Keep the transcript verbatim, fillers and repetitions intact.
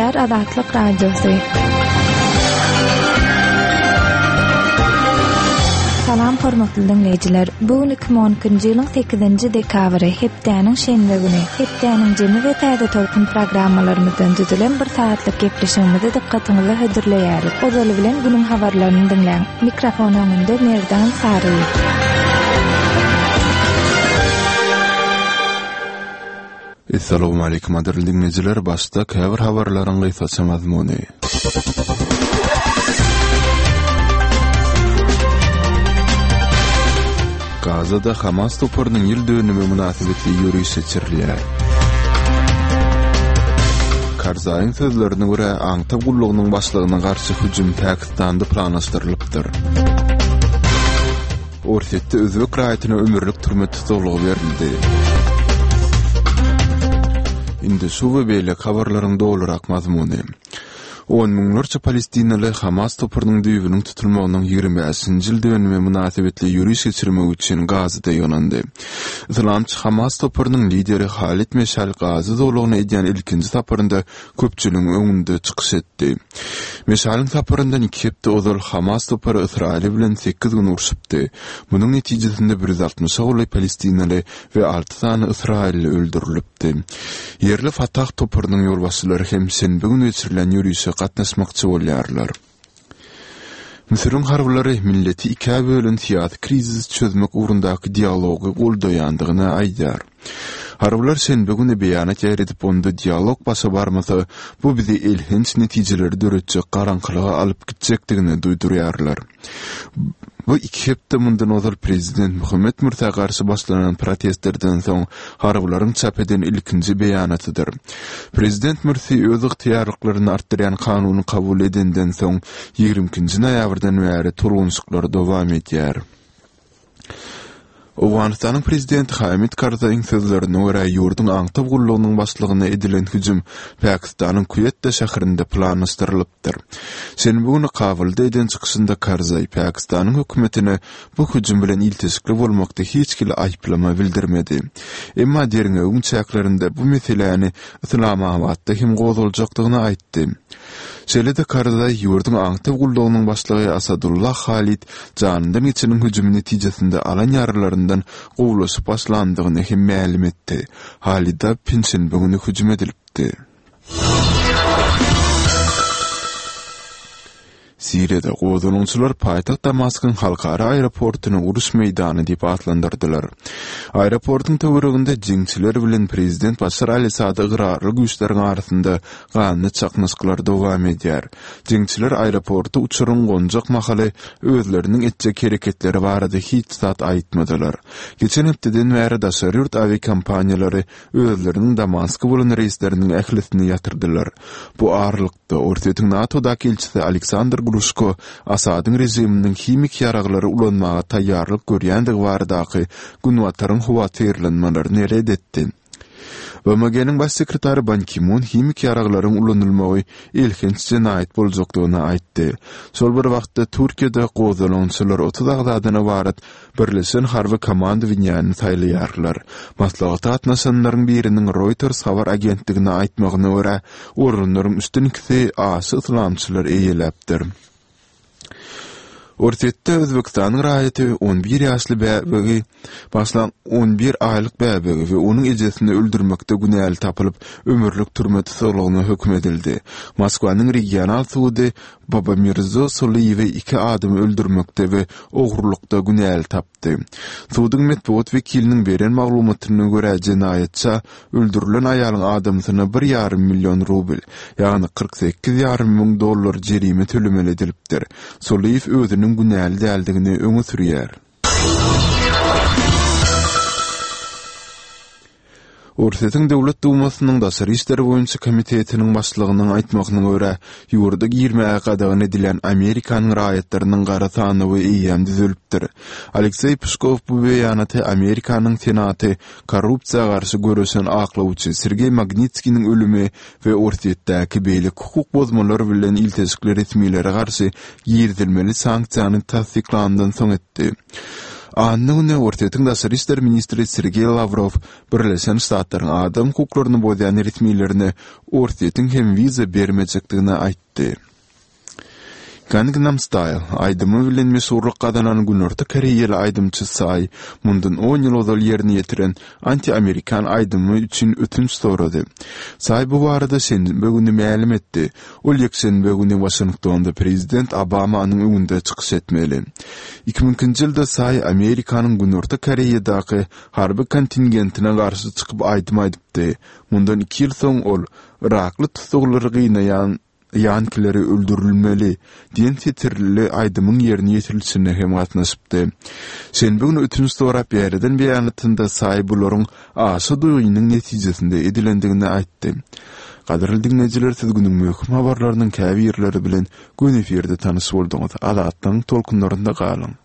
Dinleýär Azatlyk Radiosy. Salam hormatly dinleýijiler. Bu iki bin on ikinji ýylyň sekizinji dekabry hepdeniň şenbe güni. Hepdeniň jemi we täze tolkun programmalarymyzdan düzülen bir saatlyk gepleşigimizi dikkatiňize hödürleýär. Ozaly bilen günüň habarlaryny dinleň. Mikrofon öňünde Merdan Sary. Assalamu alaykum adyr dinleyijiler. Başda käbir habarlaryň gysgaça mazmuny. Gazada Hamas toparynyň ýyl dönümi münasibetli ýürüýüş geçirilýär. Karzaýyň sözlerine görä aňta gullugynyň başlygyna garşy hüjüm Pakistanda planlaşdyrylypdyr. Orsetde Özbek raýatyna ömürlük türme tutulugy berildi. Indi şu we beýle habarlaryň dolurak mazmuny. on miňlerçe Palestinaly Hamas toparynyň düýbüniň tutulmagynyň ýigirme beşinji ýyl dönümi münasibetli ýürüýüş geçirmek üçin Gazada ýonandy. Islamçy Hamas toparynyň lideri Halit Meşal Gaza dolugyny edýän ilkinji saparynda köpçüligiň öňünde çykyş etdi. Meşalyň saparyndan iki hepde ozal Hamas topary Israil bilen sekiz gün urşupdy. Munyň netijesinde bir yüz altmış owly Palestinaly we alty sany Israilli öldürilipdi. Yerli Fatah toparynyň ýolbaşçylary hem senbe günü geçirilen ýürüýüşe gatnaşmakçy bolýarlar. Misir'in harwlary milleti iki bölün siyasi krizis çözmek uğrundaky dialogy goldaýandygyna aýdýar. Harwlar şenbe güni beýanat ýerdip onda dialog başa barmasa bu bizi ilhinç netijeleri döretjek garaňkylyga alyp gitjekdigini duýdurýarlar. Bu iki hepde mundan ozal prezident Muhammed Mursiýe garşy başlanan protestlerden soň harwlaryň çap eden ilkinji beýanatydyr. Prezident Mursiýe öz ygtyýarlyklaryny artdyrýan kanuny kabul edenden soň ýigrimkinji noýabrdan bäri turgunçlyklary dowam edýär. Awganistanyň prezidenti Hamid Karzaýyň sözlerine görä ýurdun aňta gullugynyň başlygyna edilen hüjüm Pakistanyň Kuyetde şäherinde planlaşdyrylypdyr. Sen bugün Kabulda eden çykyşynda Karzaý Pakistanyň hökümetine bu hüjüm bilen iltisikli bolmakda hiç kile aýplama bildirmedi. Emma deriňe öňün çäklerinde bu meseleni Islamabadda hem gozuljakdygyny aýtdy. Şeýle-de Karzaý ýurdun aňta gullugynyň başlygy Asadullah Halit janyndan geçinen hüjüm netijesinde alan ýarlaryndan gowlaşyp başlandygyny hem ma'lum etdi. Halida pinsin bugün hüjüm edilipdi. Siriýede gozulunçylar paýtaht Damaskyň halkara aeroportuny uruş meýdany diýip atlandyrdylar. Aeroportyň töwereginde jeňçiler bilen prezident Başar al-Asad ygyrarly güýçleriň arasynda gany çaknaşyklар dowam edýär. Jeňçiler aeroportu uçuryň gonjak mahaly özleriniň etjek hereketleri barada hiç zat aýtmadylar. Geçen hepdeden bäri daşary ýurt aviakompaniýalary özleriniň Damaska bolan reýsleriniň ählisini ýatyrdylar. Bu arlykda Ortaýa NATO'daky elçisi Aleksandr Grushko Asadyň rejiminiň himik ýaraglary ulanmaga taýýarlyk görýändig baradaky günwataryň howa terlenmelerini reddetdi. B M G'niň baş sekretary Ban Ki-moon himik ýaraglaryň ulanylmagy ilhinç jenaýat boljakdygyny aýtdy. Şol bir wagtda Türkiýede gozulunçylar otuz agzadan ibaret birleşen harby komandowaniýany saýlaýarlar. Maslahat atnaşanlaryň biriniň Reuters habar agentligine aýtmagyna görä, orunlaryň üstünlikisi asy islamçylar eýeläpdir. Orsetde Özbekistanyň raýaty on bir ýaşly bäbegi başlan on bir aýlyk bäbegi we onuň ejesini öldürmekde günäli tapylyp ömürlük türme tutulugyna hökm edildi. Moskwanyň regional sudy Baba Mirzo Soliýewi iki adamy öldürmekde we ogurlukda günäli tapdy. Sudyň medeniýet wekiliniň beren maglumatyna görä jenaýatça öldürilen aýalyň adamsyna bir ýarym million rubl, ýagny kırk sekiz ýarym miň dollar jerime tölemeli edilipdir. Soliýew özüniň günäli däldigini öňe sürýär. Ortaýa Döwlet Dumasynyň Daşary işleri boýunça komitetiniň başlygynyň aýtmagyna görä, ýurda ýigirme gadagan edilen Amerikanyň raýatlarynyň gara sany we eýem düzelipdir. Aleksey Pushkov bu beýanaty Amerikanyň Senaty korrupsiýa garşy görüşen aklawçy Sergey Magnitskiň ölümi we Ortaýadaky beýle hukuk bozmalary bilen iltisikli resmiýlere garşy ýerdilmeli sanksiýany tasdiklandan soň etdi. Annygyny Ortaýyň Daşary işler ministri Sergey Lavrov Birleşen Ştatlaryň adam hukuklaryny boýan ritmilerini Ortaýyň hem wiza bermejekdigini aýtdy. Gangnam Style aýdymy bilen meşhurlyk gadanan Günörtü Koreýaly aýdymçy Say mundan on ýyl ozal ýerini ýetiren anti-amerikan aýdymy üçin ötünç sorady. Say bu barada şenbe güni ma'lum etdi. Ol ýekşenbe güni Washingtonda prezident Obamanyň öňünde çykyş etmeli. iki miňinji ýylda Say Amerikanyň Günörtü Koreýadaky harby kontingentine garşy çykyp aýdym aýdypdy. Mundan iki ýyl soň ol Irakly tutuklary gynaýan yankileri öldürülmeli diyen titirli aydımın yerini yetirilsine hem gatnaşypdy. Sen bugün ötünç sorap ýerden beýanatynda Say buların aşy duýgynyň netijesinde edilendigini aýtdy. Gaderli dinleyijiler, siz günüň möhüm habarlarynyň käbirleri bilen gün eferde tanış bolduňyz. Adatdan tolkunlarynda galyň.